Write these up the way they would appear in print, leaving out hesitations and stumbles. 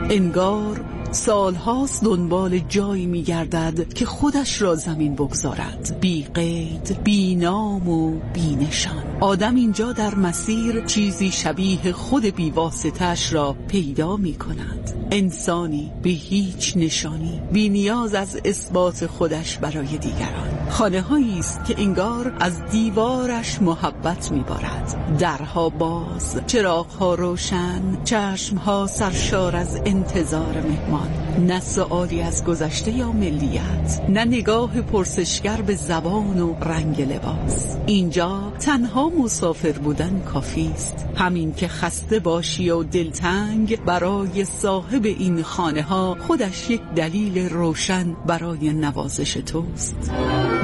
انگار سالهاست دنبال جایی می‌گردد که خودش را زمین بگذارد، بی قید، بی نام و بی نشان. آدم اینجا در مسیر چیزی شبیه خود بی‌واسطه‌اش را پیدا می‌کند، انسانی بی هیچ نشانی، بی نیاز از اثبات خودش برای دیگران. خانه‌هایی است که انگار از دیوارش محبت می‌بارد، درها باز، چراغ‌ها روشن، چشم‌ها سرشار از انتظار مهمان. نه سؤالی از گذشته یا ملیت، نه نگاه پرسشگر به زبان و رنگ لباس. اینجا تنها مسافر بودن کافی است. همین که خسته باشی و دلتنگ، برای صاحب این خانه‌ها خودش یک دلیل روشن برای نوازش توست.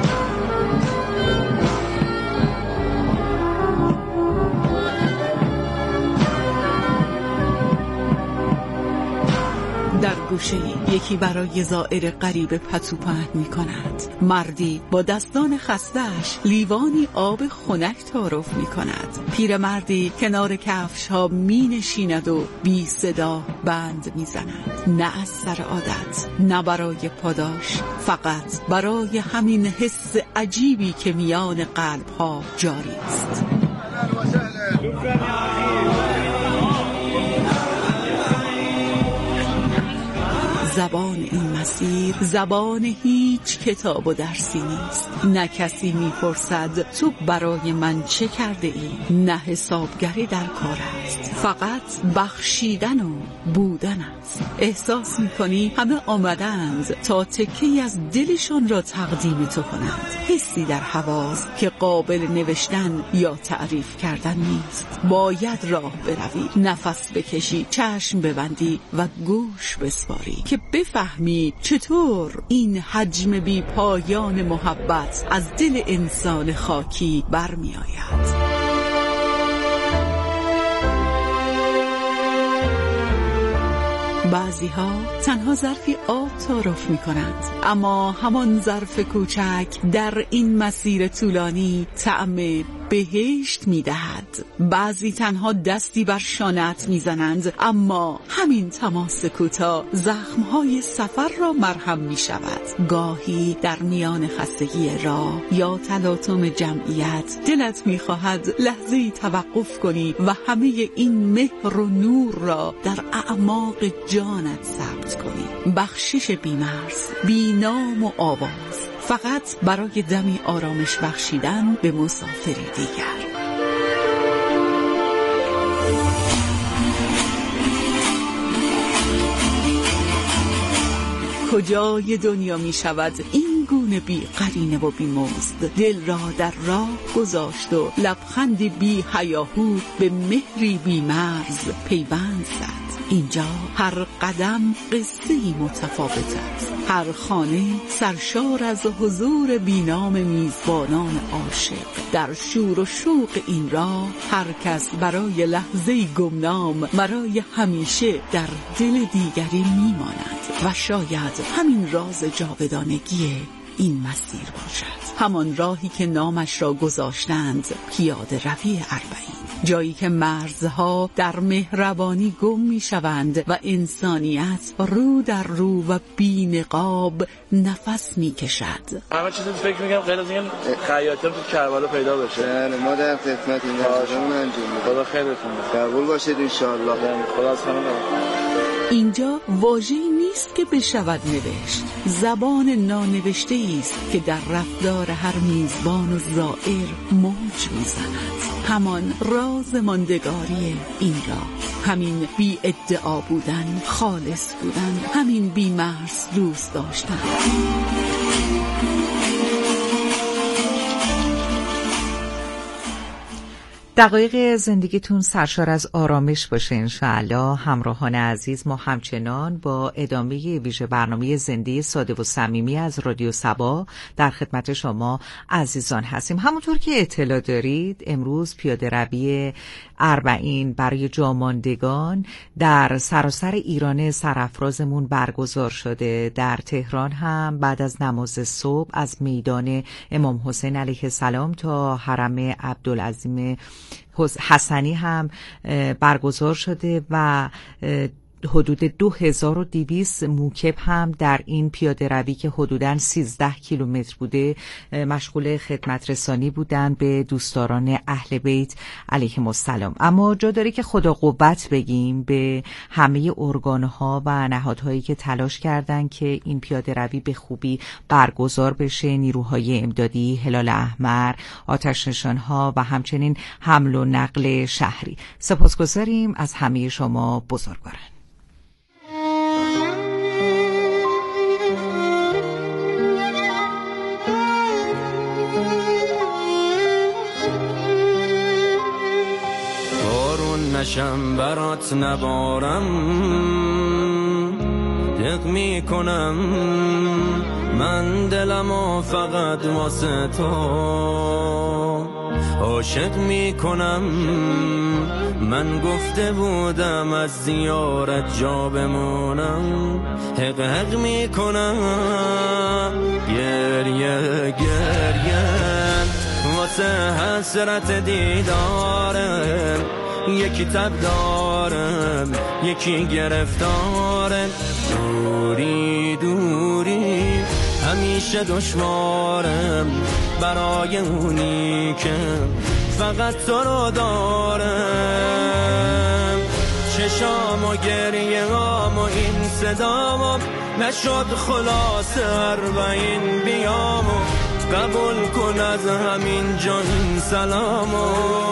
در گوشه یکی برای زائر غریب پتو پهن می کند. مردی با دستان خسته‌اش لیوانی آب خنک تعارف می کند. پیرمردی کنار کفش ها می نشیند و بی صدا بند می زند. نه از سر عادت، نه برای پاداش، فقط برای همین حس عجیبی که میان قلب ها جاری است. زبان این مسیر زبان هیچ کتاب و درسی نیست. نه کسی میپرسد تو برای من چه کرده ای، نه حسابگری در کار است، فقط بخشیدن و بودن است. احساس میکنی همه آمدند تا تکی از دلشان را تقدیم تو کنند. حسی در هواست که قابل نوشتن یا تعریف کردن نیست. باید راه بروی، نفس بکشی، چشم ببندی و گوش بسپاری که بفهمی چطور این حجم بی پایان محبت از دل انسان خاکی برمی آید. بعضی ها تنها ظرفی آب تعارف می کنند، اما همان ظرف کوچک در این مسیر طولانی طعم بهشت می دهد. بعضی تنها دستی بر شانه‌ات می زنند، اما همین تماس کوتاه زخمهای سفر را مرهم می شود. گاهی در میان خستگی راه یا تلاطم جمعیت دلت می خواهد لحظه‌ای توقف کنی و همه این مهر و نور را در اعماق جانت ثبت کنی. بخشش بی‌مرز، بی نام و آواز، فقط برای دمی آرامش بخشیدن به مسافری دیگر. کجای دنیا می شود این گونه بی قرینه و بی مزد دل را در راه گذاشت و لبخندی بی حیاهو به مهری بی مرز پیوند زد. اینجا هر قدم قصه‌ای متفاوت است، هر خانه سرشار از حضور بینام میزبانان عاشق. در شور و شوق این راه هر کس برای لحظه‌ای گمنام برای همیشه در دل دیگری میماند و شاید همین راز جاودانگی این مسیر باشد. همان راهی که نامش را گذاشتند پیاده روی اربعین، جایی که مرزها در مهربانی گم می شوند و انسانیت رو در رو و بی نقاب نفس می کشد. همه چیزی فکر میکنم غیر از این خیاطی تو کربلا پیدا بشه. ما در خدمت این کارمون انجام میدیم. خدا خیرتون بده. قبول باشید ان شاء الله. خدا از همه اینجا واژه‌ای نیست که بشود نوشت، زبان نانوشته است که در رفتار هر میزبان و زائر موج میزند. همان راز ماندگاری این راه، همین بی ادعا بودن، خالص بودن، همین بی مرز دوست داشتن. دقایق زندگیتون سرشار از آرامش باشه انشاءالله. همراهان عزیز، ما همچنان با ادامه ویژه برنامه زنده ساده و صمیمی از رادیو صبا در خدمت شما عزیزان هستیم. همونطور که اطلاع دارید امروز پیاده روی اربعین برای جاماندگان در سراسر ایران سرافرازمون برگزار شده. در تهران هم بعد از نماز صبح از میدان امام حسین علیه السلام تا حرم عبدالعظیم حسنی هم برگزار شده و حدود 2200 موکب هم در این پیاده روی که حدوداً 13 کیلومتر بوده مشغول خدمت رسانی بودن به دوستداران اهل بیت علیهم السلام. اما جا داره که خدا قوت بگیم به همه ارگان‌ها و نهادهایی که تلاش کردن که این پیاده روی به خوبی برگزار بشه، نیروهای امدادی، هلال احمر، آتش نشان‌ها و همچنین حمل و نقل شهری. سپاسگزاریم از همه شما بزرگواران. نشم برات نبارم، دق می کنم من دلمو فقط واسه تو، عاشق می کنم من گفته بودم از زیارت جا بمونم، حق حق می کنم گریه گریه واسه حسرت دیدارم، یکی تب دارم یکی گرفتارم، دوری دوری همیشه دشوارم برای اونی که فقط تو رو دارم، چشام و گریه هام و این صدام نشد خلاص اربعین بیامو، قبول کن از همین جا این سلامو.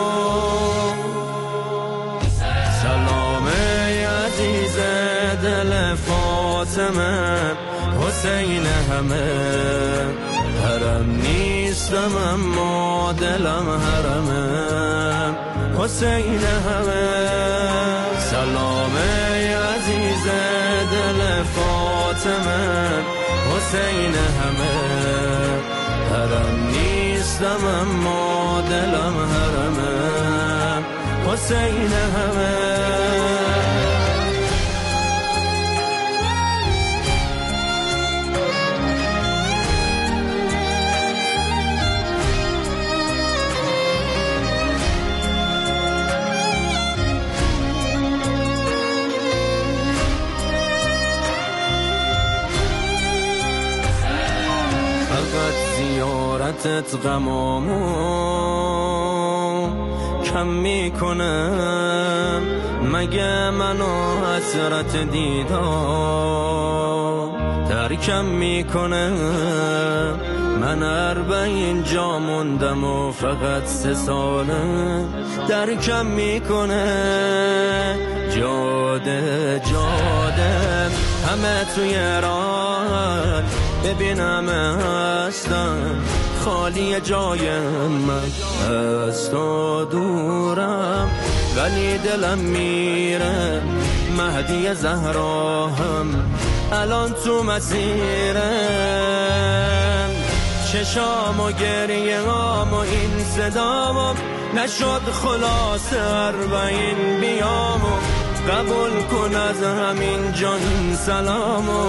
سلام عزیز دل فاطمه، حسین همه حرم نیستم اما دلم حرمه، حسین همه. سلام عزیز دل فاطمه، حسین همه حرم نیستم اما دلم حرمه، حسین همه. فقط زیارتت غمامو کم میکنم، مگه منو حسرت دیدار ترکم میکنه، من 40 جا موندم و فقط 3 ساله درکم میکنه، جاده جاده همه توی راه ببینم هستم خالی جای من، از تو دورم ولی دلم میره، مهدی زهرا هم الان تو مسیرم، چشام و گریه هام و این صدام نشد خلاص 40 بیامو، قبول کن از همین جا این سلامو.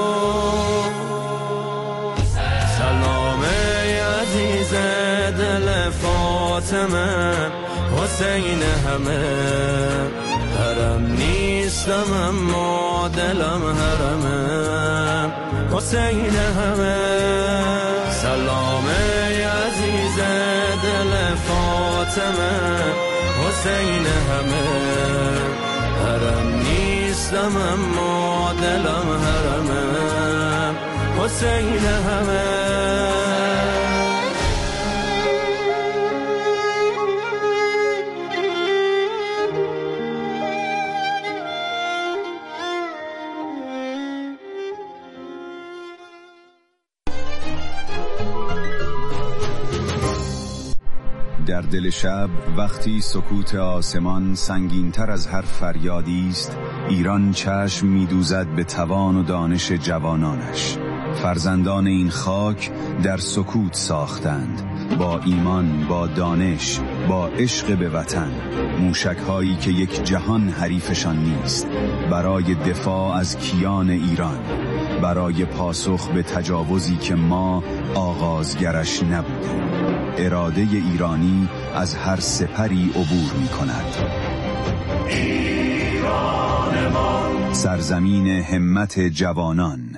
سلام عزیز دل فاطمه، حسین همه حرم نیستم اما دلم حرمه، حسین همه. سلام عزیز دل فاطمه، حسین همه حرم نیستم اما دلم حرمه، حسین همه. در دل شب وقتی سکوت آسمان سنگین‌تر از هر فریادی است، ایران چشم می‌دوزد به توان و دانش جوانانش. فرزندان این خاک در سکوت ساختند، با ایمان، با دانش، با عشق به وطن، موشک‌هایی که یک جهان حریفشان نیست، برای دفاع از کیان ایران، برای پاسخ به تجاوزی که ما آغازگرش نبودیم. اراده ایرانی از هر سپری عبور می کند. ایران ما سرزمین همت جوانان.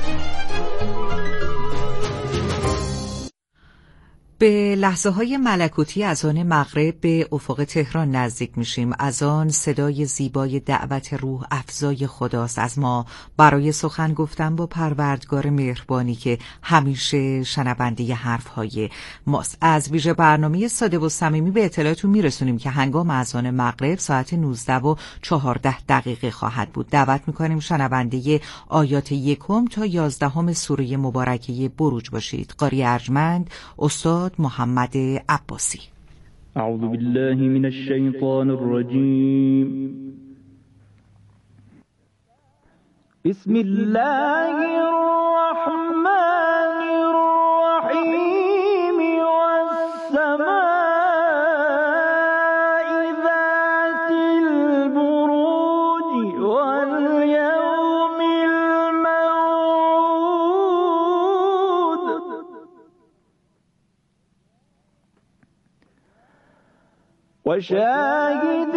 به لحظه های ملکوتی از آن مغرب به افق تهران نزدیک میشیم. از آن صدای زیبای دعوت روح افزای خداست از ما برای سخن گفتن با پروردگار مهربانی که همیشه شنونده حرفهای ماست. از ویژه برنامه ساده و صمیمی به اطلاعتون میرسونیم که هنگام اذان مغرب ساعت 19:14 خواهد بود. دعوت میکنیم شنونده آیات 1 تا 11 سوره مبارکه بروج باشید. قاری ارجمند استاد محمد عباسی. اعوذ بالله من الشیطان الرجیم. بسم الله الرحمن الرحیم. والسماء ذات البروج والیوم الموعود وشاهد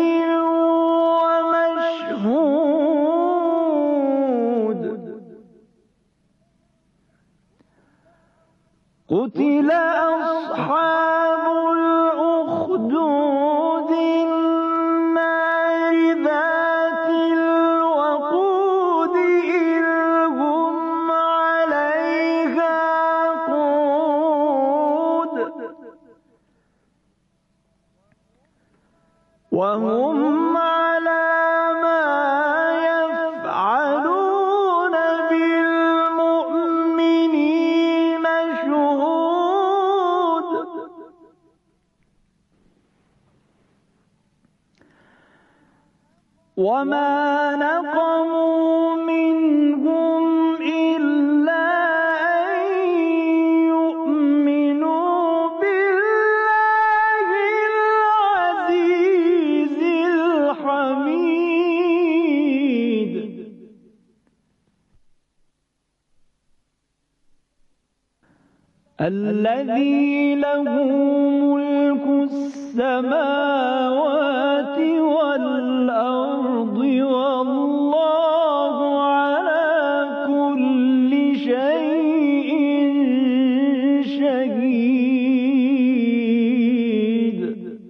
ومشهود. قتل أصحاب الأخدود النار ذات الوقود إذ هم عليها قعود وهم على ما يفعلون بالمؤمنين شهود. وما نقموا منهم إلا أن يؤمنوا بالله العزيز الحميد الذي له ملك السماوات والأرض والله على كل شيء شهيد.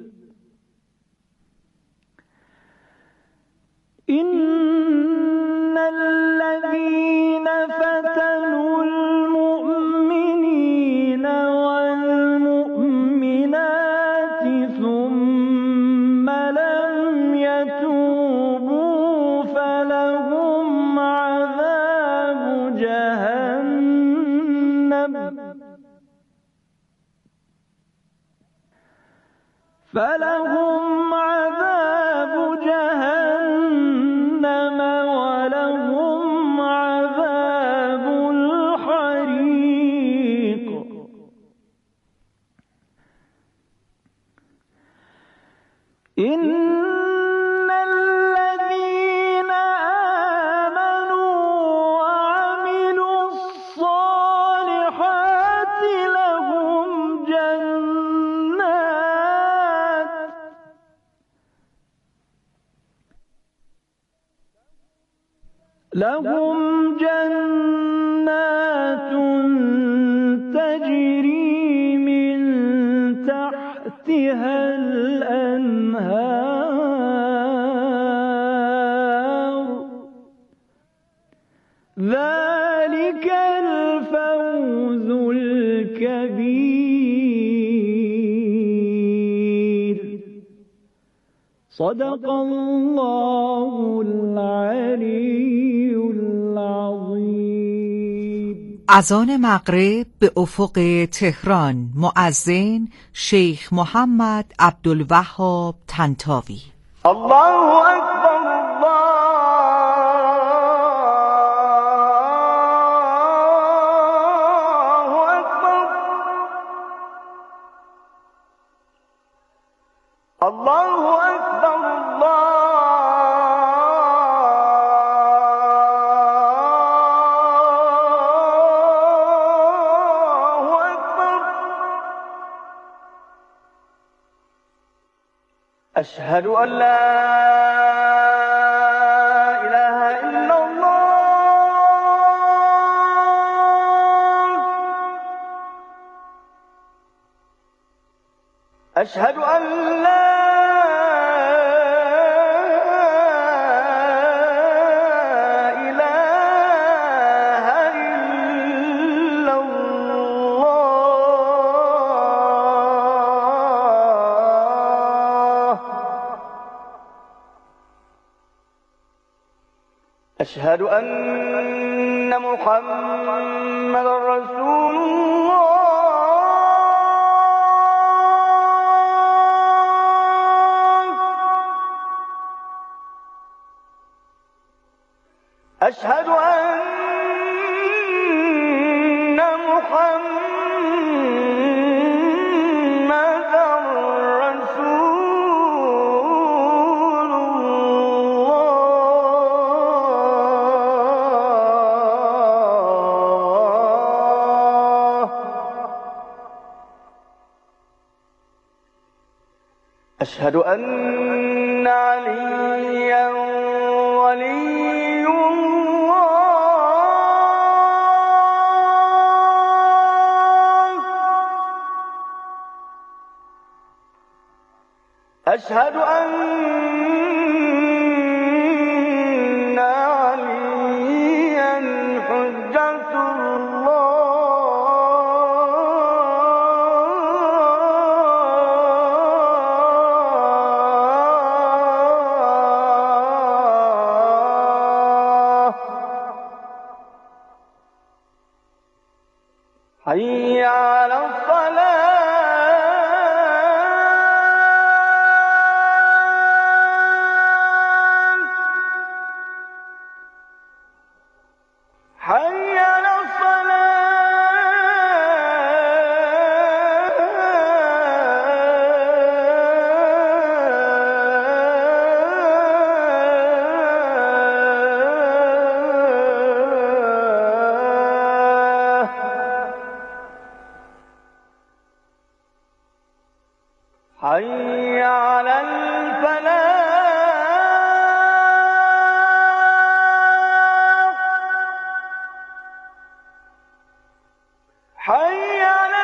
إن الذين فتنوا المؤمنين والمؤمنات ثم لم يتوبوا فلهم عذاب جهنم ولهم عذاب الحريق. إن الذين آمنوا وعملوا الصالحات لهم جنات تجري من تحتها الأنهار. ذلك الفوز الكبير. صدق الله العلي العظيم. اذان مغرب به افق تهران. مؤذن شیخ محمد عبدالوهاب طنطاوی. الله اکبر. الله اکبر. أشهد أن لا إله إلا أشهد أن لا أشهد أن محمد رسول الله. أشهد أن محمد رسول الله. أشهد أن عليا ولي الله. أشهد أن عليا حجة الله. حي على الصلاة. حي على حي على الفلاح. حي على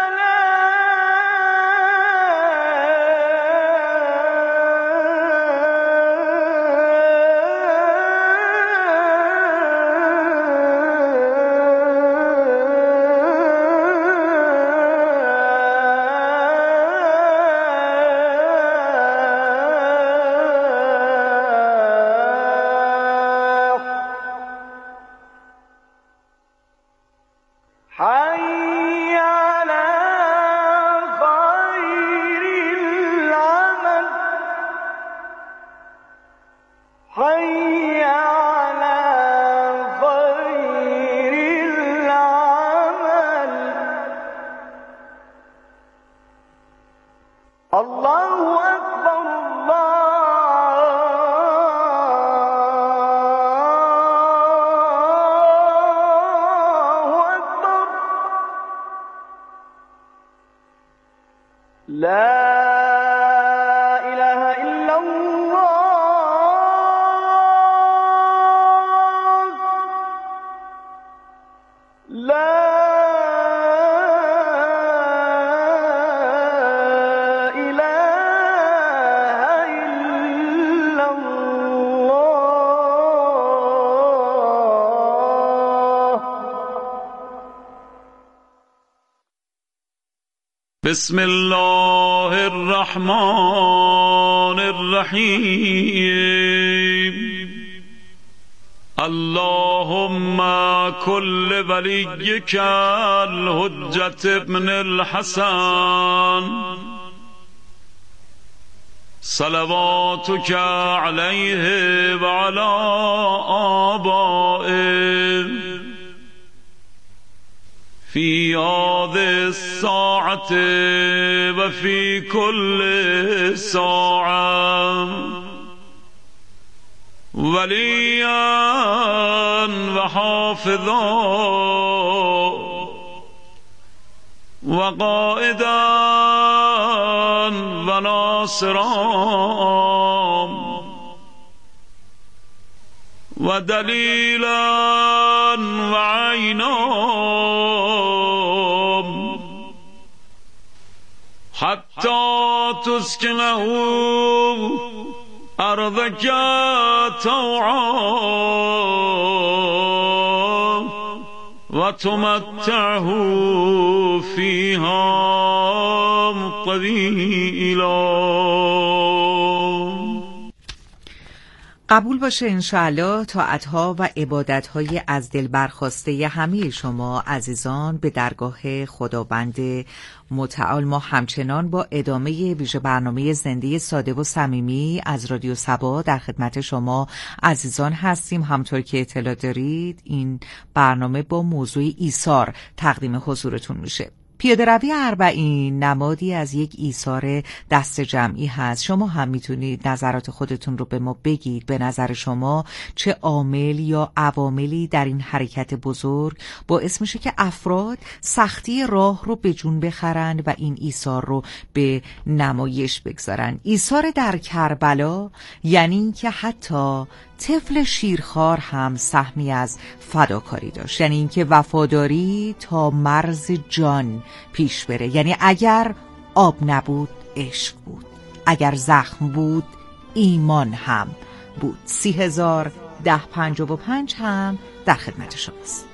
حي على خير العمل. حي على خير العمل. الله أكبر الله أكبر. لا إله إلا الله. لا إله إلا الله. بسم الله الرحمن الرحيم. اللهم كل وليك الحجة ابن الحسن صلواتك عليه وعلى آبائه في هذه الساعة وفي كل ساعة وليا وحافظا وقائدا وناصرا ودليلا وعينا حتى تسکنه ارضک طوعا و تمتعه فیها طویلا. قبول باشه انشاءالله طاعت‌ها و عبادت‌های از دل برخواسته همه شما عزیزان به درگاه خداوند متعال. ما همچنان با ادامه ویژه برنامه زنده ساده و صمیمی از رادیو صبا در خدمت شما عزیزان هستیم. همطور که اطلاع دارید این برنامه با موضوع ایثار تقدیم حضورتون میشه. پیاده روی اربعین نمادی از یک ایثار دست جمعی هست. شما هم میتونید نظرات خودتون رو به ما بگید. به نظر شما چه عامل یا عواملی در این حرکت بزرگ باعث میشه که افراد سختی راه رو به جون بخرند و این ایثار رو به نمایش بگذارن؟ ایثار در کربلا یعنی که حتی طفل شیرخوار هم سهمی از فداکاری داشت، یعنی اینکه وفاداری تا مرز جان پیش بره. یعنی اگر آب نبود عشق بود، اگر زخم بود ایمان هم بود. 30,1055 هم در خدمت شماست.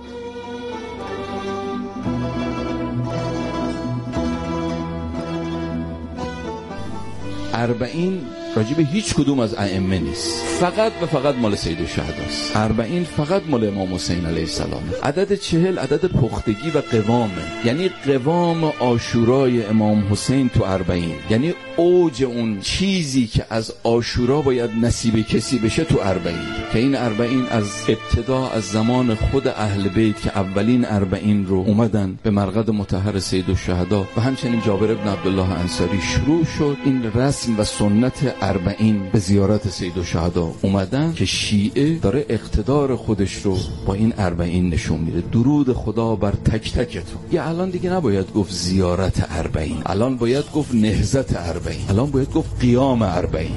اربعین راجب هیچ کدوم از ائمه نیست، فقط و فقط مال سید الشهداست. اربعین فقط مال امام حسین علیه السلام. عدد 40 عدد پختگی و قوامه، یعنی قوام عاشورای امام حسین تو اربعین، یعنی اوج اون چیزی که از عاشورا باید نصیب کسی بشه تو اربعین. که این اربعین از ابتدا از زمان خود اهل بیت که اولین اربعین رو اومدن به مرقد مطهر سید الشهدا و همچنین جابر ابن عبدالله انصاری شروع شد. این رسم و سنت اربعین به زیارت سید الشهدا اومدن که شیعه داره اقتدار خودش رو با این اربعین نشون میده. درود خدا بر تک تکتون. یه الان دیگه نباید گفت زیارت اربعین، الان باید گفت نهضت اربعین، الان باید گفت قیام اربعین.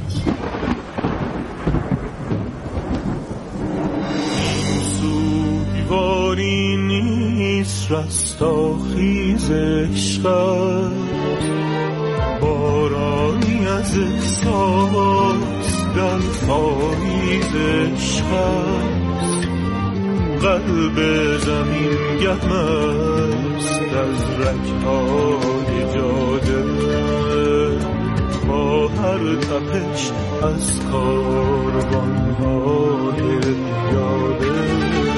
سوگواری نیست رستاخیز عشقت، بارانی از احساس در پاییز عشقت. قلب زمین گرم است از رگ‌های جاده، با هر تپش از کاروان‌های پیاده.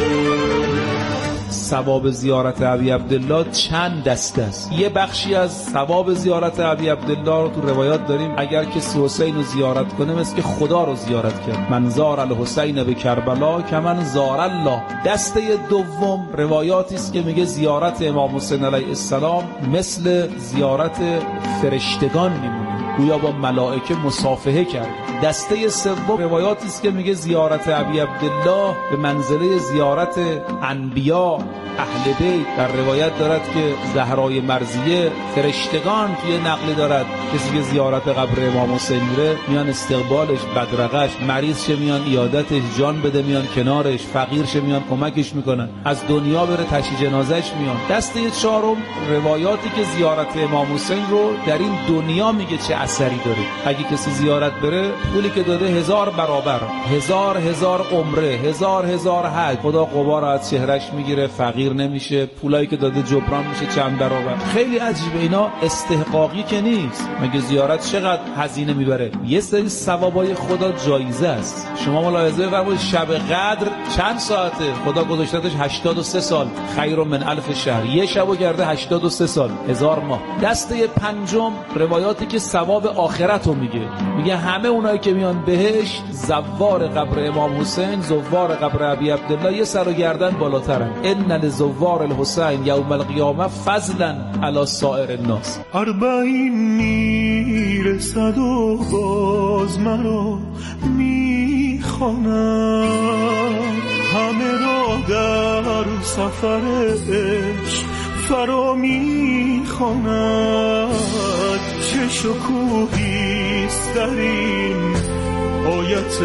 ثواب زیارت ابی عبدالله چند دسته است. یه بخشی از ثواب زیارت ابی عبدالله رو تو روایات داریم اگر کسی حسین رو زیارت کنه مثل که خدا رو زیارت کرد. من زار الحسین به کربلا که من زار الله. دسته دوم روایاتی است که میگه زیارت امام حسین علیه السلام مثل زیارت فرشتگان میمونه، گویا با ملائکه مصافحه کرد. دسته سوم روایاتی است که میگه زیارت ابی عبدالله به منزله زیارت انبیا اهل بیت. در روایت دارد که زهرای مرضیه فرشتگان توی نقل دارد کسی که زیارت قبر امام حسین میره میان استقبالش، بدرقش، مریض شه میان عیادتش، جان بده میان کنارش، فقیر شه میان کمکش میکنن، از دنیا بره تشییع جنازش میان. دسته چهارم روایاتی که زیارت امام حسین رو در این دنیا میگه چه اثری داره. اگه کسی زیارت بره پولی که داده 1000 برابر، 1000 عمره، 1000 حج، خدا غبار از چهرش میگیره، فقیر نمیشه، پولایی که داده جبران میشه چند برابر. خیلی عجیبه. اینا استحقاقی که نیست. مگه زیارت چقدر هزینه میبره؟ یه سری ثوابای خدا جایزه است. شما ملاحظه فرمایید شب قدر چند ساعته؟ خدا گذاشتهش 83 سال، خیر من الف شهر. یه شبو کرده 83 سال، 1000 ماه. دسته پنجم روایاتی که ثواب آخرت رو میگه همه اونایی که میان بهشت زوار قبر امام حسین، زوار قبر ابی عبدالله یه سر و گردن بالاترن. ان لزوار الحسین یوم القیامه فضلا علی سائر الناس. اربعین میرسد و باز مرا میخواند، همه را در سفر عشق فرا میخواند. چه شکوهیست در این آیت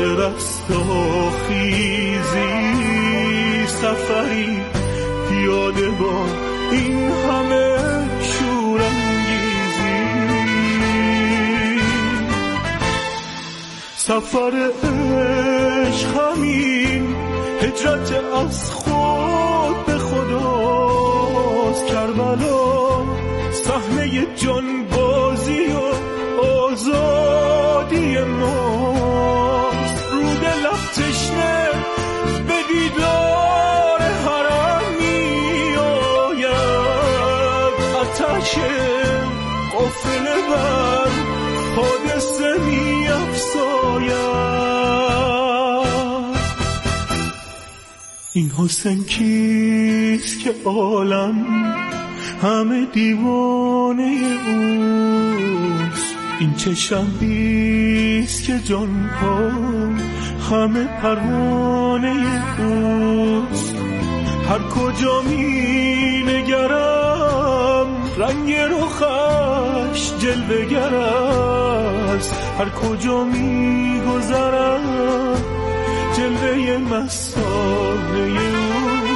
رستاخیزی، سفری پیاده با این همه شورانگیزی. سفر عشق همین هجرت از خود به خداست. کربلا صحنه جانبازی و آزادی ماست. رود لب تشنه به دیدار حرم می آید. آتش قافله بر حادثه می افزاید. این حسین کیست که عالم همه دیوانه اوست؟ این چه شبیست که جانها همه پروانه اوست؟ هر کجا می نگرم رنگ رخش جلوه‌گر است. هر کجا می گذرم جلوه مستانه او.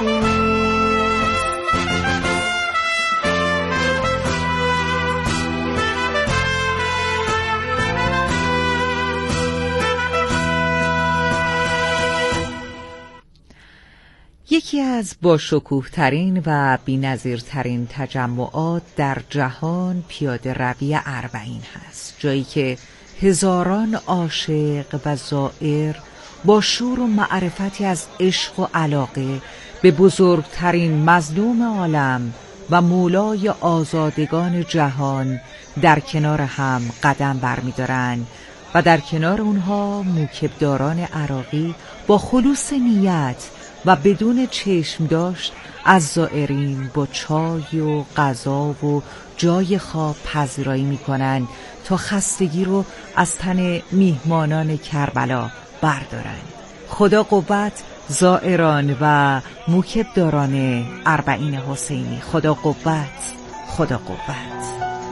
یکی از باشکوه‌ترین و بی‌نظیرترین تجمعات در جهان پیاده روی اربعین هست، جایی که هزاران عاشق و زائر با شور و معرفتی از عشق و علاقه به بزرگترین مظلوم عالم و مولای آزادگان جهان در کنار هم قدم برمی‌دارند و در کنار اونها موکبداران عراقی با خلوص نیت و بدون چشم داشت از زائرین با چای و غذا و جای خواب پذیرایی می‌کنند تا خستگی رو از تن میهمانان کربلا بردارند. خدا قوت زائران و موکبداران اربعین حسینی. خدا قوت، خدا قوت.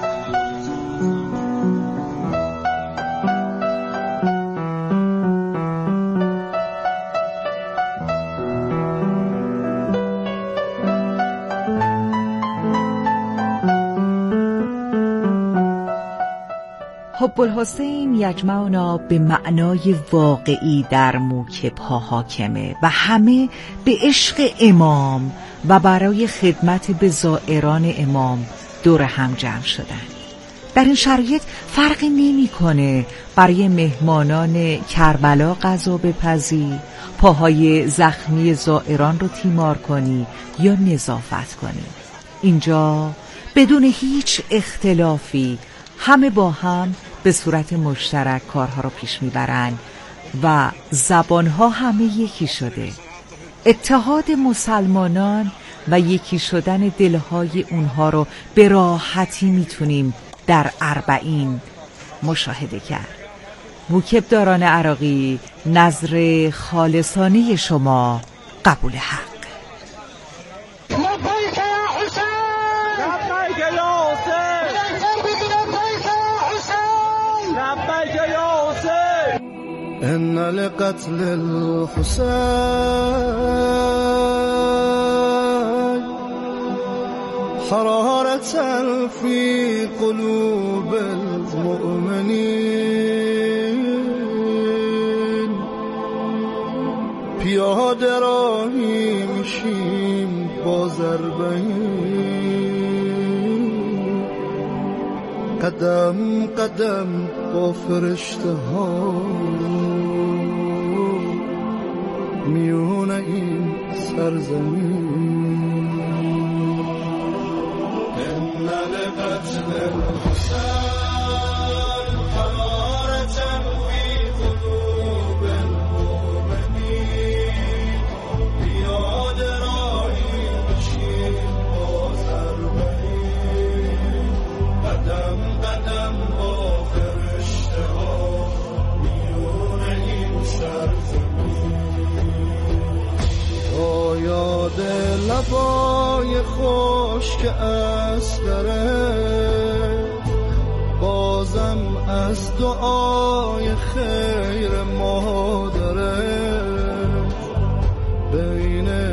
حب الحسین یجمعنا به معنای واقعی در موکب‌ها حاکمه و همه به عشق امام و برای خدمت به زائران امام دور هم جمع شدن. در این شرایط فرقی نمی‌کنه برای مهمانان کربلا غذا بپزی، پاهای زخمی زائران رو تیمار کنی یا نظافت کنی. اینجا بدون هیچ اختلافی همه با هم به صورت مشترک کارها رو پیش میبرن و زبانها همه یکی شده. اتحاد مسلمانان و یکی شدن دلهای اونها رو به راحتی میتونیم در اربعین مشاهده کرد. موکبداران عراقی، نظر خالصانه شما قبول حق. إن لقتل الحسين حرارة في قلوب المؤمنين. پیاده راهی میشیم با ضربه‌ای، قدم قدم با فرشته ها میونه این سرزمین. إن لقتل الحسين حرارة في قلوب المؤمنين. پیاده راهی میشیم با ضربه‌ای، قدم قدم با فرشته ها میونه این سرزمین. یاد لبای خشک اسکره بازم از دعای خیر مادره.